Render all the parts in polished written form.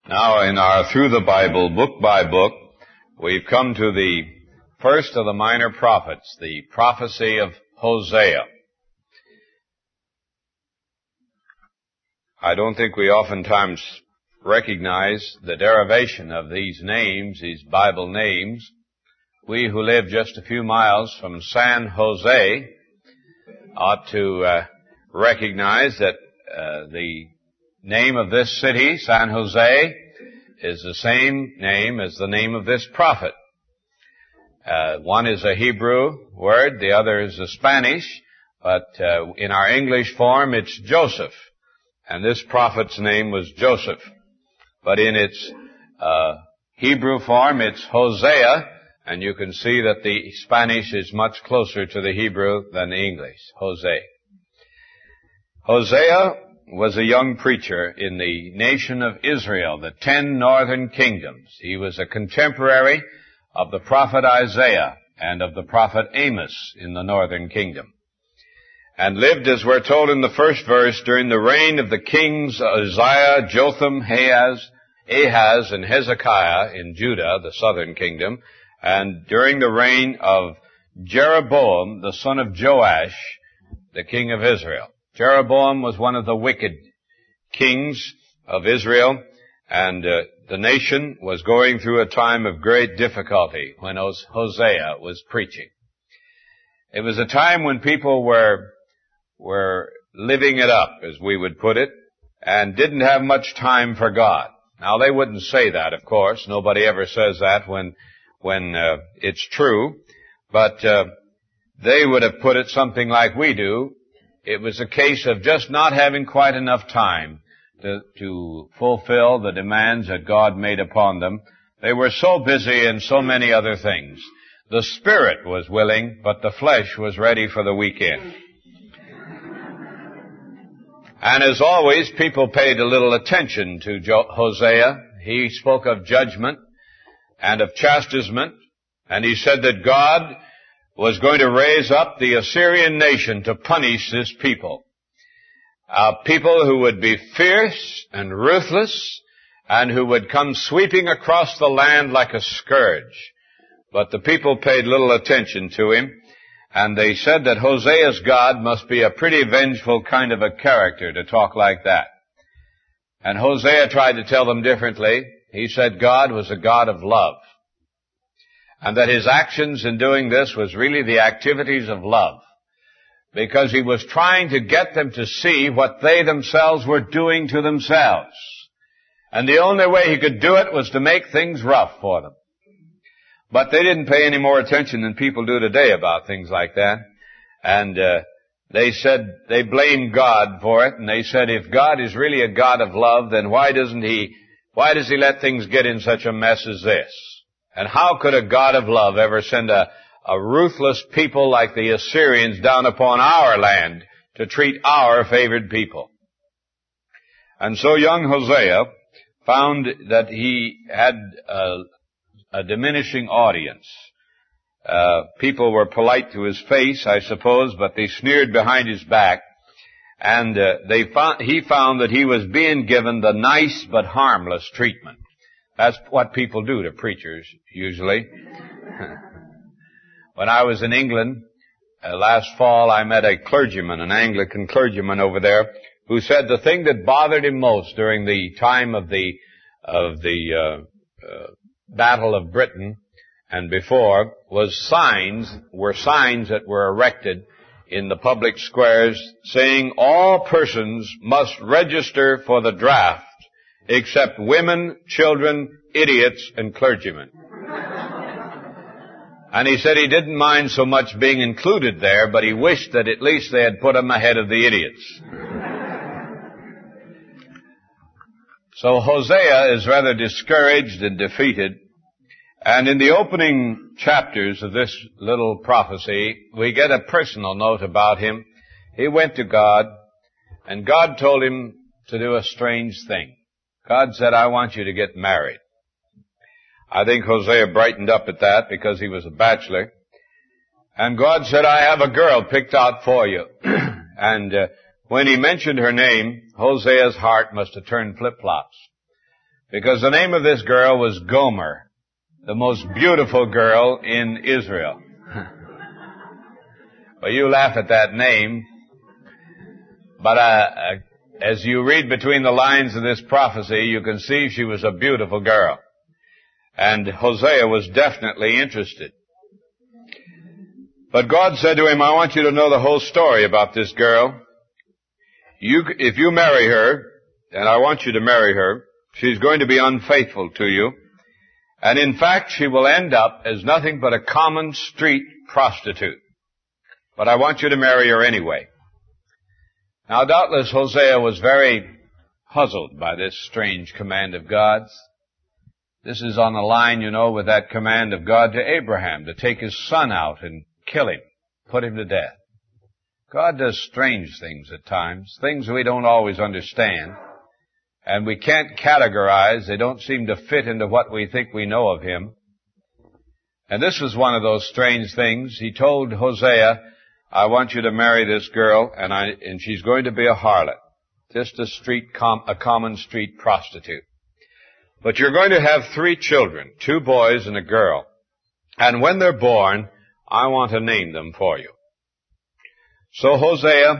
Now in our Through the Bible, book by book, we've come to the first of the minor prophets, the prophecy of Hosea. I don't think we oftentimes recognize the derivation of these names, these Bible names. We who live just a few miles from San Jose ought to recognize that the name of this city, San Jose, is the same name as the name of this prophet. One is a Hebrew word, the other is a Spanish, but in our English form it's Joseph. And this prophet's name was Joseph. But in its Hebrew form it's Hosea, and you can see that the Spanish is much closer to the Hebrew than the English, Jose. Hosea was a young preacher in the nation of Israel, the 10 northern kingdoms. He was a contemporary of the prophet Isaiah and of the prophet Amos in the northern kingdom, and lived, as we're told in the first verse, during the reign of the kings Uzziah, Jotham, Ahaz, and Hezekiah in Judah, the southern kingdom, and during the reign of Jeroboam, the son of Joash, the king of Israel. Jeroboam was one of the wicked kings of Israel, and the nation was going through a time of great difficulty when Hosea was preaching. It was a time when people were living it up, as we would put it, and didn't have much time for God. Now, they wouldn't say that, of course. Nobody ever says that when it's true, but they would have put it something like we do. It was a case of just not having quite enough time to fulfill the demands that God made upon them. They were so busy in so many other things. The spirit was willing, but the flesh was ready for the weekend. And as always, people paid a little attention to Hosea. He spoke of judgment and of chastisement, and he said that God was going to raise up the Assyrian nation to punish this people. People who would be fierce and ruthless and who would come sweeping across the land like a scourge. But the people paid little attention to him, and they said that Hosea's God must be a pretty vengeful kind of a character to talk like that. And Hosea tried to tell them differently. He said God was a God of love, and that his actions in doing this was really the activities of love, because he was trying to get them to see what they themselves were doing to themselves. And the only way he could do it was to make things rough for them. But they didn't pay any more attention than people do today about things like that. And they said, they blamed God for it, and they said, if God is really a God of love, then why does he let things get in such a mess as this? And how could a God of love ever send a ruthless people like the Assyrians down upon our land to treat our favored people? And so young Hosea found that he had a diminishing audience. People were polite to his face, I suppose, but they sneered behind his back. And he found that he was being given the nice but harmless treatment. That's what people do to preachers, usually. When I was in England last fall, I met a clergyman, an Anglican clergyman over there, who said the thing that bothered him most during the time of the Battle of Britain and before was signs that were erected in the public squares saying all persons must register for the draft except women, children, idiots, and clergymen. And he said he didn't mind so much being included there, but he wished that at least they had put him ahead of the idiots. So Hosea is rather discouraged and defeated. And in the opening chapters of this little prophecy, we get a personal note about him. He went to God, and God told him to do a strange thing. God said, I want you to get married. I think Hosea brightened up at that because he was a bachelor. And God said, I have a girl picked out for you. And when he mentioned her name, Hosea's heart must have turned flip-flops. because the name of this girl was Gomer, the most beautiful girl in Israel. Well, you laugh at that name, but as you read between the lines of this prophecy, you can see she was a beautiful girl. And Hosea was definitely interested. But God said to him, I want you to know the whole story about this girl. If you marry her, and I want you to marry her, she's going to be unfaithful to you. And in fact, she will end up as nothing but a common street prostitute. But I want you to marry her anyway. Now, doubtless Hosea was very puzzled by this strange command of God's. This is on the line, with that command of God to Abraham to take his son out and kill him, put him to death. God does strange things at times, things we don't always understand, and we can't categorize. They don't seem to fit into what we think we know of him. And this was one of those strange things. He told Hosea, I want you to marry this girl, and she's going to be a harlot, just a common street prostitute. But you're going to have 3 children, 2 boys and a girl. And when they're born, I want to name them for you. So Hosea,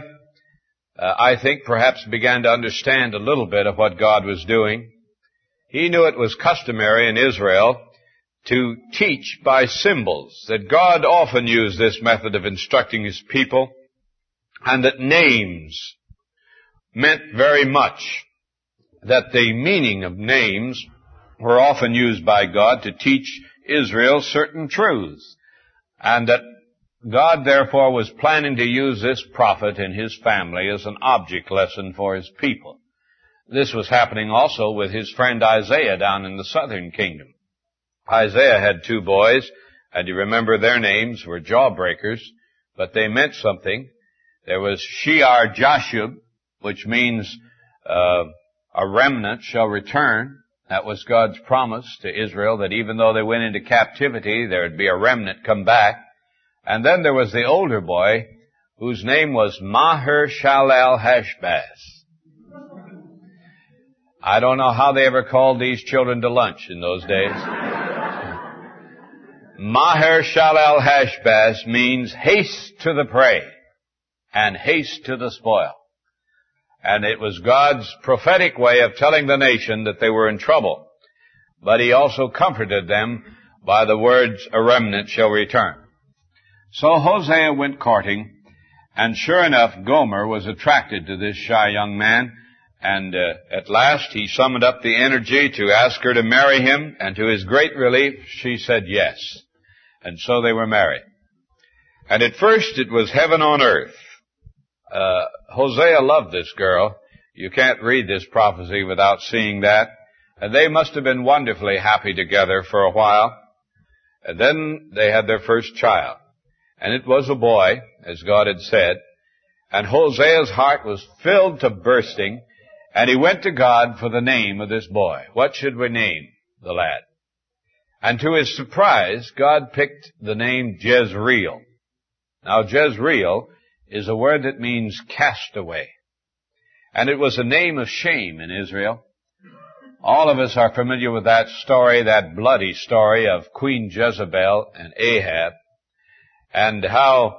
I think, perhaps began to understand a little bit of what God was doing. He knew it was customary in Israel to teach by symbols, that God often used this method of instructing his people, and that names meant very much, that the meaning of names were often used by God to teach Israel certain truths, and that God therefore was planning to use this prophet and his family as an object lesson for his people. This was happening also with his friend Isaiah down in the southern kingdom. Isaiah had 2 boys, and you remember their names were jawbreakers, but they meant something. There was Shear-Jashub, which means a remnant shall return. That was God's promise to Israel, that even though they went into captivity, there would be a remnant come back. And then there was the older boy, whose name was Maher-Shalal-Hash-Baz. I don't know how they ever called these children to lunch in those days. Maher-Shalal-Hash-Baz means haste to the prey and haste to the spoil. And it was God's prophetic way of telling the nation that they were in trouble. But he also comforted them by the words, a remnant shall return. So Hosea went courting, and sure enough, Gomer was attracted to this shy young man, and at last he summoned up the energy to ask her to marry him, and to his great relief, she said yes. And so they were married. And at first it was heaven on earth. Hosea loved this girl. You can't read this prophecy without seeing that. And they must have been wonderfully happy together for a while. And then they had their first child. And it was a boy, as God had said. And Hosea's heart was filled to bursting. And he went to God for the name of this boy. What should we name the lad? And to his surprise, God picked the name Jezreel. Now, Jezreel is a word that means castaway. And it was a name of shame in Israel. All of us are familiar with that story, that bloody story of Queen Jezebel and Ahab, and how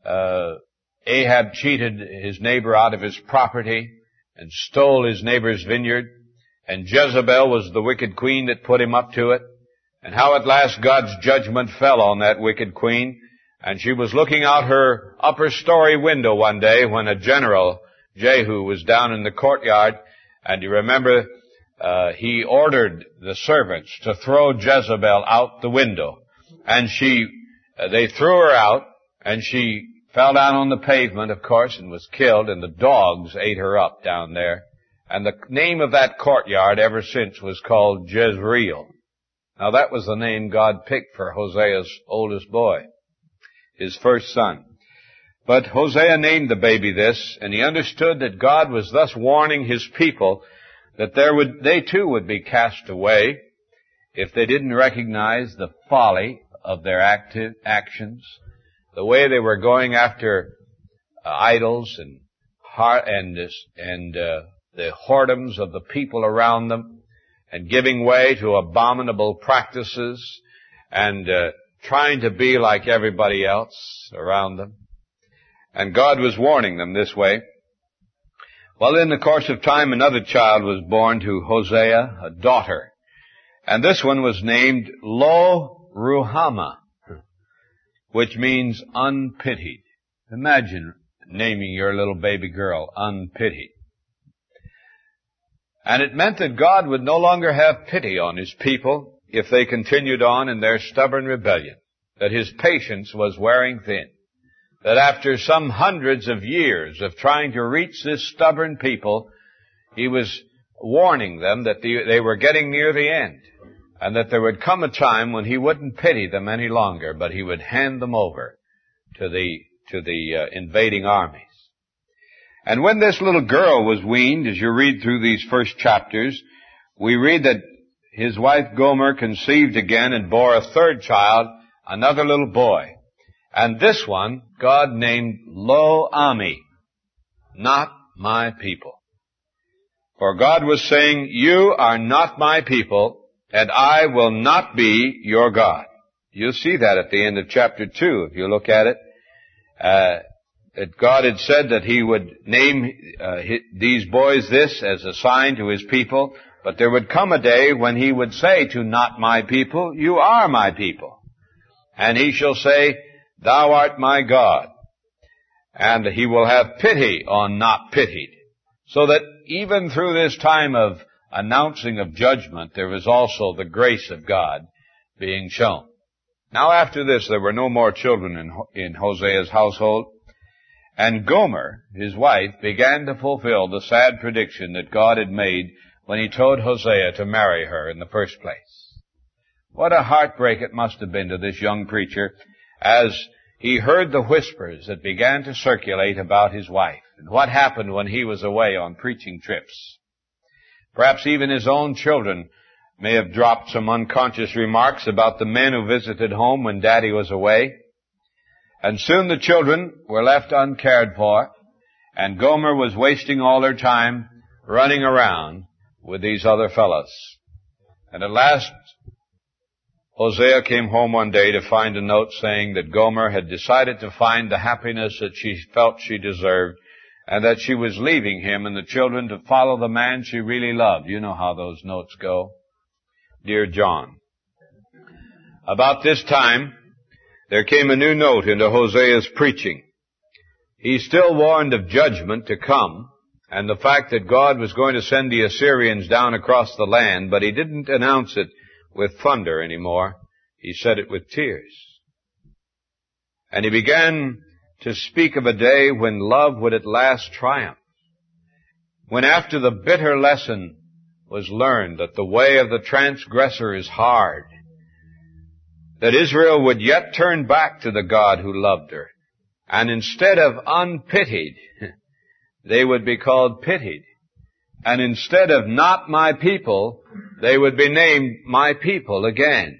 Ahab cheated his neighbor out of his property and stole his neighbor's vineyard, and Jezebel was the wicked queen that put him up to it, and how at last God's judgment fell on that wicked queen. And she was looking out her upper story window one day when a general, Jehu, was down in the courtyard. And you remember, he ordered the servants to throw Jezebel out the window. And they threw her out, and she fell down on the pavement, of course, and was killed, and the dogs ate her up down there. And the name of that courtyard ever since was called Jezreel. Now that was the name God picked for Hosea's oldest boy, his first son. But Hosea named the baby this, and he understood that God was thus warning his people that they too would be cast away if they didn't recognize the folly of their actions, the way they were going after idols and the whoredoms of the people around them, and giving way to abominable practices and trying to be like everybody else around them. And God was warning them this way. Well, in the course of time, another child was born to Hosea, a daughter. And this one was named Lo-Ruhamah, which means unpitied. Imagine naming your little baby girl unpitied. And it meant that God would no longer have pity on His people if they continued on in their stubborn rebellion, that His patience was wearing thin, that after some hundreds of years of trying to reach this stubborn people, He was warning them that they were getting near the end, and that there would come a time when He wouldn't pity them any longer, but He would hand them over to the invading armies. And when this little girl was weaned, as you read through these first chapters, we read that his wife Gomer conceived again and bore a third child, another little boy. And this one God named Lo-Ami, not my people. For God was saying, you are not my people, and I will not be your God. You'll see that at the end of chapter 2, if you look at it. That God had said that He would name these boys this as a sign to His people, but there would come a day when He would say to not my people, you are my people. And He shall say, thou art my God. And He will have pity on not pitied. So that even through this time of announcing of judgment, there was also the grace of God being shown. Now after this, there were no more children in Hosea's household. And Gomer, his wife, began to fulfill the sad prediction that God had made when He told Hosea to marry her in the first place. What a heartbreak it must have been to this young preacher as he heard the whispers that began to circulate about his wife and what happened when he was away on preaching trips. Perhaps even his own children may have dropped some unconscious remarks about the men who visited home when Daddy was away. And soon the children were left uncared for, and Gomer was wasting all her time running around with these other fellows. And at last, Hosea came home one day to find a note saying that Gomer had decided to find the happiness that she felt she deserved, and that she was leaving him and the children to follow the man she really loved. You know how those notes go. Dear John. About this time, there came a new note into Hosea's preaching. He still warned of judgment to come and the fact that God was going to send the Assyrians down across the land, but he didn't announce it with thunder anymore. He said it with tears. And he began to speak of a day when love would at last triumph. When after the bitter lesson was learned that the way of the transgressor is hard, that Israel would yet turn back to the God who loved her. And instead of unpitied, they would be called pitied. And instead of not my people, they would be named my people again.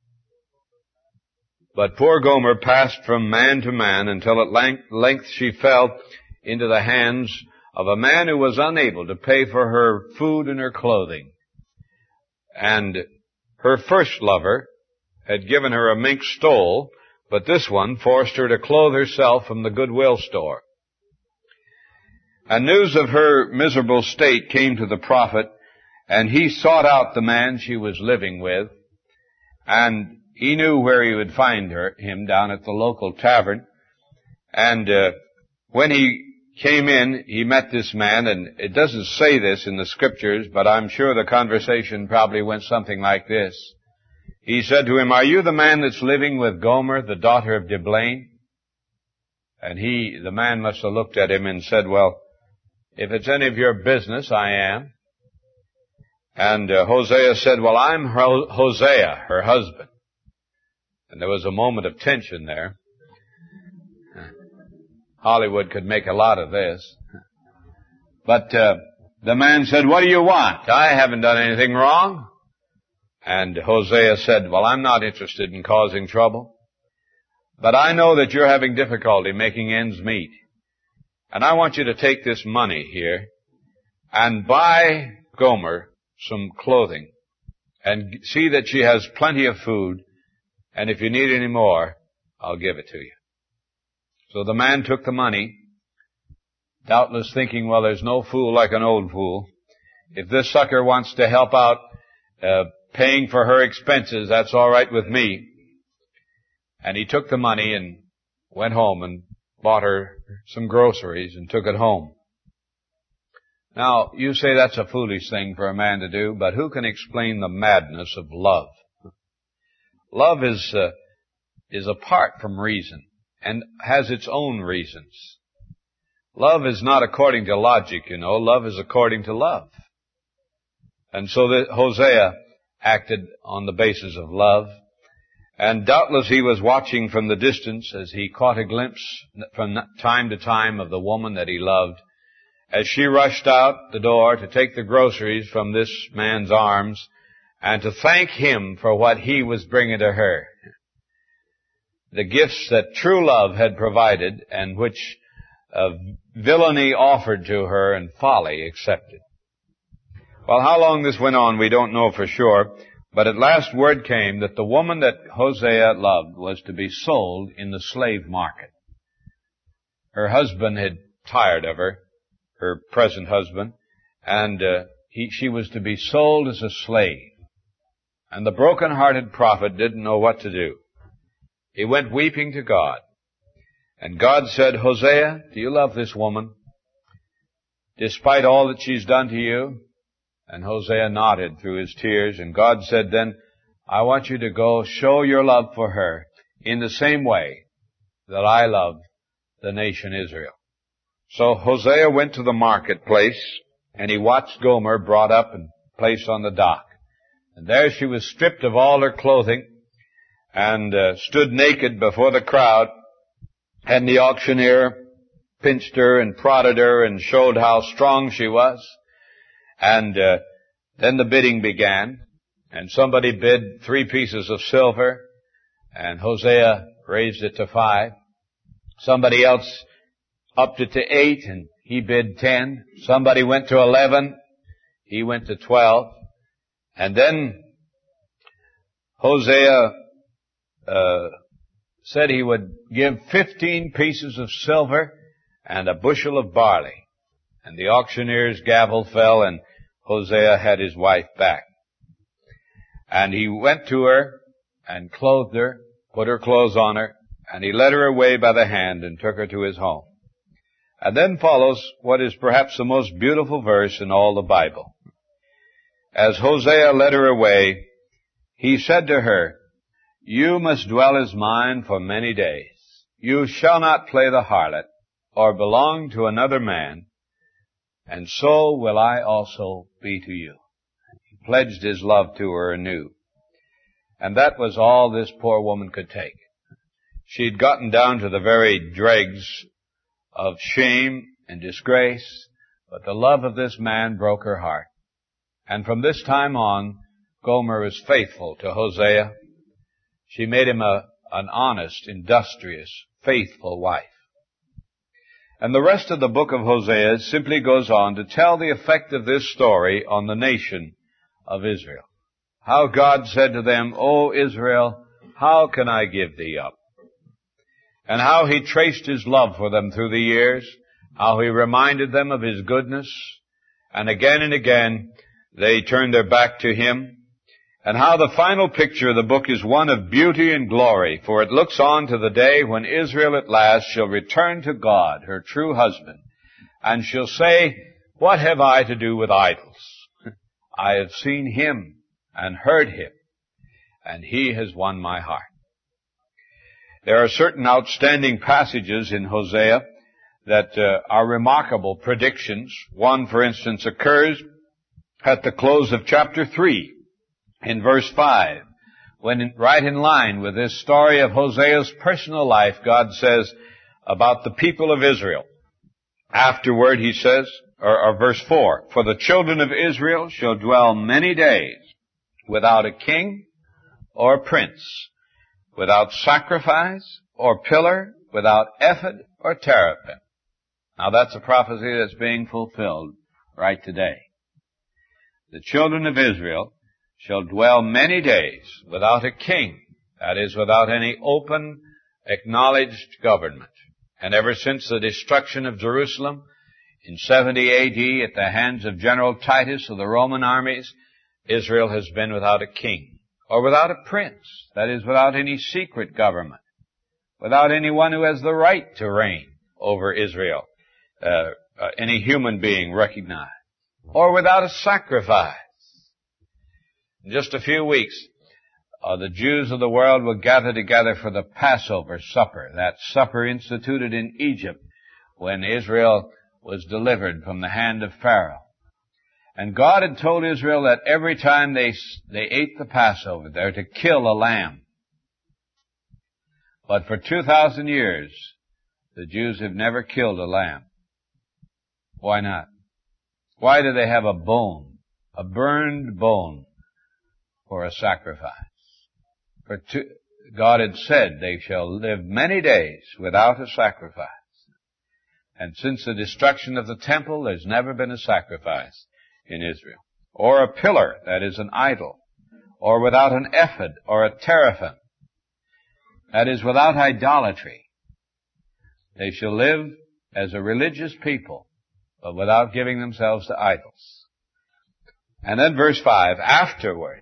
But poor Gomer passed from man to man until at length she fell into the hands of a man who was unable to pay for her food and her clothing. And her first lover had given her a mink stole, but this one forced her to clothe herself from the Goodwill store. And news of her miserable state came to the prophet, and he sought out the man she was living with, and he knew where he would find him down at the local tavern. And when he came in, he met this man, and it doesn't say this in the scriptures, but I'm sure the conversation probably went something like this. He said to him, are you the man that's living with Gomer, the daughter of Diblaim? And the man must have looked at him and said, well, if it's any of your business, I am. And Hosea said, well, I'm Hosea, her husband. And there was a moment of tension there. Hollywood could make a lot of this. But the man said, what do you want? I haven't done anything wrong. And Hosea said, well, I'm not interested in causing trouble, but I know that you're having difficulty making ends meet. And I want you to take this money here and buy Gomer some clothing and see that she has plenty of food, and if you need any more, I'll give it to you. So the man took the money, doubtless thinking, well, there's no fool like an old fool. If this sucker wants to help out paying for her expenses, that's all right with me. And he took the money and went home and bought her some groceries and took it home. Now, you say that's a foolish thing for a man to do, but who can explain the madness of love? Love is apart from reason and has its own reasons. Love is not according to logic, you know. Love is according to love. And so Hosea acted on the basis of love. And doubtless he was watching from the distance as he caught a glimpse from time to time of the woman that he loved, as she rushed out the door to take the groceries from this man's arms and to thank him for what he was bringing to her. The gifts that true love had provided and which villainy offered to her and folly accepted. Well, how long this went on, we don't know for sure, but at last word came that the woman that Hosea loved was to be sold in the slave market. Her husband had tired of her, her present husband, and she was to be sold as a slave. And the broken-hearted prophet didn't know what to do. He went weeping to God. And God said, Hosea, do you love this woman, despite all that she's done to you? And Hosea nodded through his tears, and God said then, I want you to go show your love for her in the same way that I love the nation Israel. So Hosea went to the marketplace, and he watched Gomer brought up and placed on the dock. And there she was stripped of all her clothing and stood naked before the crowd, and the auctioneer pinched her and prodded her and showed how strong she was. And then the bidding began, and somebody bid 3 pieces of silver, and Hosea raised it to 5. Somebody else upped it to 8, and he bid 10. Somebody went to 11. He went to 12. And then Hosea said he would give 15 pieces of silver and a bushel of barley. And the auctioneer's gavel fell, and Hosea had his wife back. And he went to her and clothed her, put her clothes on her, and he led her away by the hand and took her to his home. And then follows what is perhaps the most beautiful verse in all the Bible. As Hosea led her away, he said to her, You must dwell as mine for many days. You shall not play the harlot or belong to another man, and so will I also be to you. He pledged his love to her anew. And that was all this poor woman could take. She'd gotten down to the very dregs of shame and disgrace, but the love of this man broke her heart. And from this time on, Gomer was faithful to Hosea. She made him an honest, industrious, faithful wife. And the rest of the book of Hosea simply goes on to tell the effect of this story on the nation of Israel. How God said to them, O Israel, how can I give thee up? And how he traced his love for them through the years, how he reminded them of his goodness, and again they turned their back to him, and how the final picture of the book is one of beauty and glory, for it looks on to the day when Israel at last shall return to God, her true husband, and shall say, What have I to do with idols? I have seen him and heard him, and he has won my heart. There are certain outstanding passages in Hosea that are remarkable predictions. One, for instance, occurs at the close of chapter 3, in verse 5, when right in line with this story of Hosea's personal life, God says about the people of Israel. Afterward, he says, or verse 4, For the children of Israel shall dwell many days without a king or prince, without sacrifice or pillar, without ephod or teraphim. Now that's a prophecy that's being fulfilled right today. The children of Israel shall dwell many days without a king, that is, without any open, acknowledged government. And ever since the destruction of Jerusalem in 70 A.D. at the hands of General Titus of the Roman armies, Israel has been without a king, or without a prince, that is, without any secret government, without anyone who has the right to reign over Israel, any human being recognized, or without a sacrifice. In just a few weeks, the Jews of the world will gather together for the Passover supper, that supper instituted in Egypt when Israel was delivered from the hand of Pharaoh. And God had told Israel that every time they ate the Passover, they're to kill a lamb. But for 2,000 years, the Jews have never killed a lamb. Why not? Why do they have a bone, a burned bone, for a sacrifice? For God had said they shall live many days without a sacrifice. And since the destruction of the temple, there's never been a sacrifice in Israel. Or a pillar, that is an idol. Or without an ephod or a teraphim. That is, without idolatry. They shall live as a religious people, but without giving themselves to idols. And then verse 5, after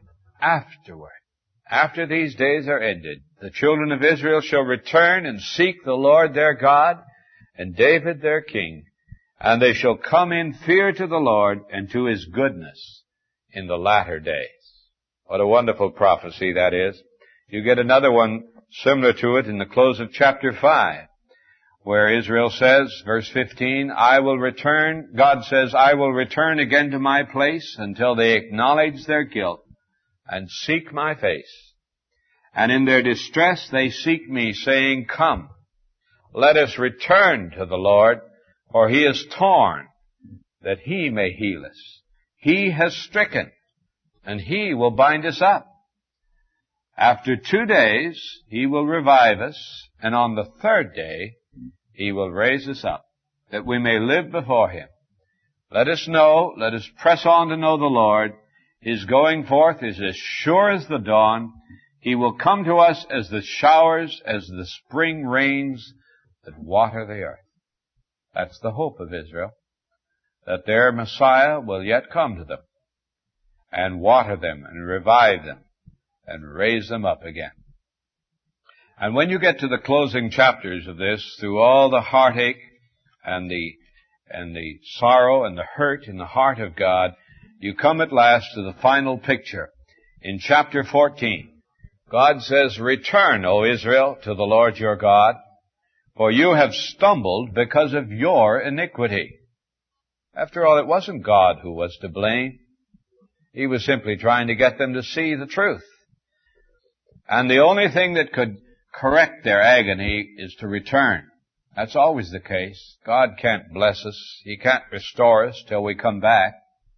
these days are ended, the children of Israel shall return and seek the Lord their God and David their king, and they shall come in fear to the Lord and to his goodness in the latter days. What a wonderful prophecy that is. You get another one similar to it in the close of chapter 5, where Israel says, verse 15, God says, I will return again to my place until they acknowledge their guilt and seek my face. And in their distress they seek me, saying, come, let us return to the Lord, for he is torn, that he may heal us. He has stricken, and he will bind us up. After 2 days he will revive us, and on the third day he will raise us up, that we may live before him. Let us press on to know the Lord. His going forth is as sure as the dawn. He will come to us as the showers, as the spring rains that water the earth. That's the hope of Israel, that their Messiah will yet come to them and water them and revive them and raise them up again. And when you get to the closing chapters of this, through all the heartache and the sorrow and the hurt in the heart of God, you come at last to the final picture. In chapter 14, God says, return, O Israel, to the Lord your God, for you have stumbled because of your iniquity. After all, it wasn't God who was to blame. He was simply trying to get them to see the truth. And the only thing that could correct their agony is to return. That's always the case. God can't bless us. He can't restore us till we come back.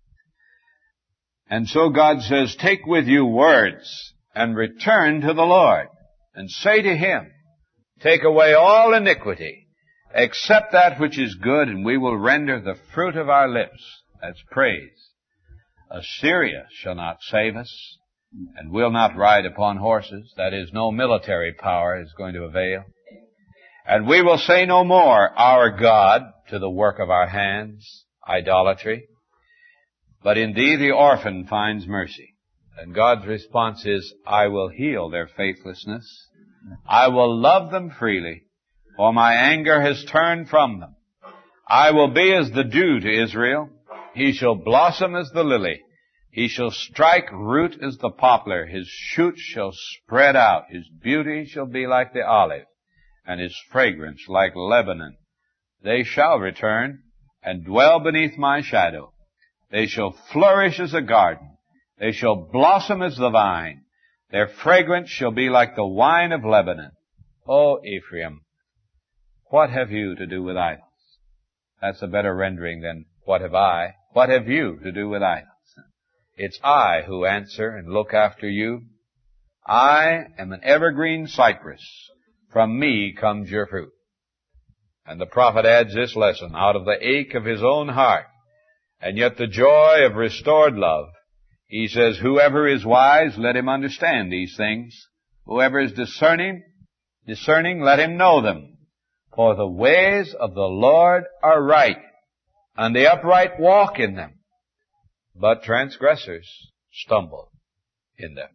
And so God says, take with you words and return to the Lord and say to him, take away all iniquity, except that which is good, and we will render the fruit of our lips. That's praise. Assyria shall not save us, and will not ride upon horses. That is, no military power is going to avail. And we will say no more, our God, to the work of our hands, idolatry. But in thee the orphan finds mercy. And God's response is, I will heal their faithlessness. I will love them freely, for my anger has turned from them. I will be as the dew to Israel. He shall blossom as the lily. He shall strike root as the poplar. His shoots shall spread out. His beauty shall be like the olive, and his fragrance like Lebanon. They shall return and dwell beneath my shadow. They shall flourish as a garden. They shall blossom as the vine. Their fragrance shall be like the wine of Lebanon. O Ephraim, what have you to do with idols? That's a better rendering than what have I? What have you to do with idols? It's I who answer and look after you. I am an evergreen cypress. From me comes your fruit. And the prophet adds this lesson, out of the ache of his own heart, and yet the joy of restored love, He says, whoever is wise, let him understand these things. Whoever is discerning, let him know them. For the ways of the Lord are right, and the upright walk in them. But transgressors stumble in them.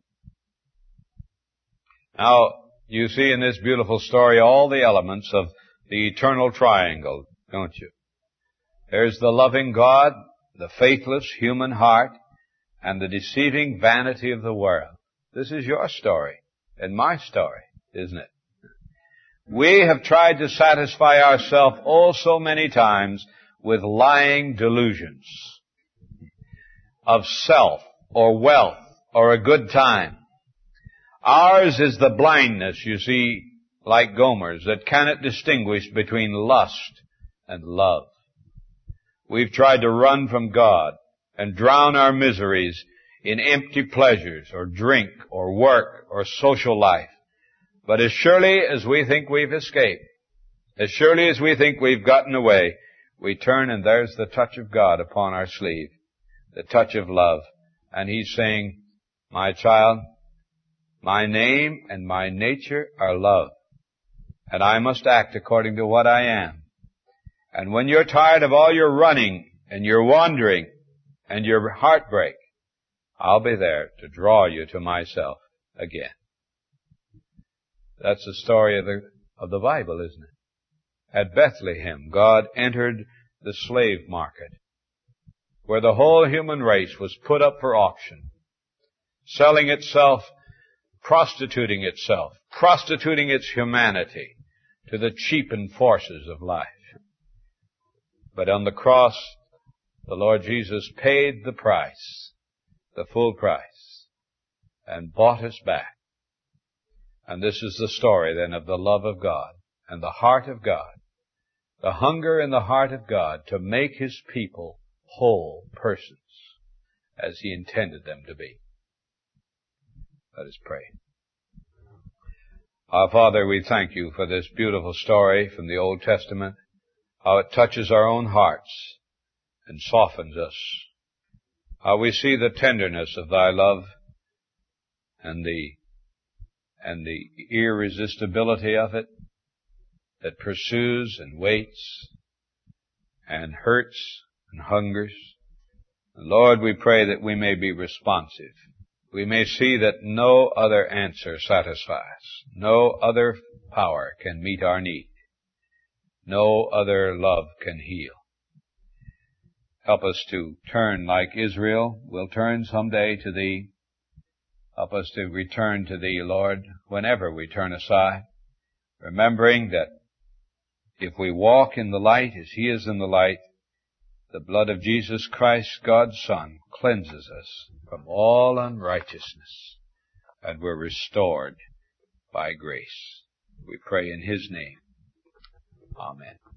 Now, you see in this beautiful story all the elements of the eternal triangle, don't you? There's the loving God, the faithless human heart, and the deceiving vanity of the world. This is your story and my story, isn't it? We have tried to satisfy ourselves oh so many times with lying delusions of self or wealth or a good time. Ours is the blindness, you see, like Gomer's, that cannot distinguish between lust and love. We've tried to run from God and drown our miseries in empty pleasures or drink or work or social life. But as surely as we think we've escaped, as surely as we think we've gotten away, we turn and there's the touch of God upon our sleeve, the touch of love. And He's saying, my child, my name and my nature are love, and I must act according to what I am. And when you're tired of all your running and your wandering and your heartbreak, I'll be there to draw you to myself again. That's the story of the Bible, isn't it? At Bethlehem, God entered the slave market, where the whole human race was put up for auction, selling itself, prostituting its humanity to the cheapened forces of life. But on the cross, the Lord Jesus paid the price, the full price, and bought us back. And this is the story then of the love of God and the heart of God, the hunger in the heart of God to make His people whole persons as He intended them to be. Let us pray. Our Father, we thank You for this beautiful story from the Old Testament, how it touches our own hearts and softens us, how we see the tenderness of Thy love and the irresistibility of it that pursues and waits and hurts and hungers. And Lord, we pray that we may be responsive. We may see that no other answer satisfies. No other power can meet our need. No other love can heal. Help us to turn like Israel. We'll turn someday to Thee. Help us to return to Thee, Lord, whenever we turn aside, remembering that if we walk in the light as He is in the light, the blood of Jesus Christ, God's Son, cleanses us from all unrighteousness, and we're restored by grace. We pray in His name. Amen.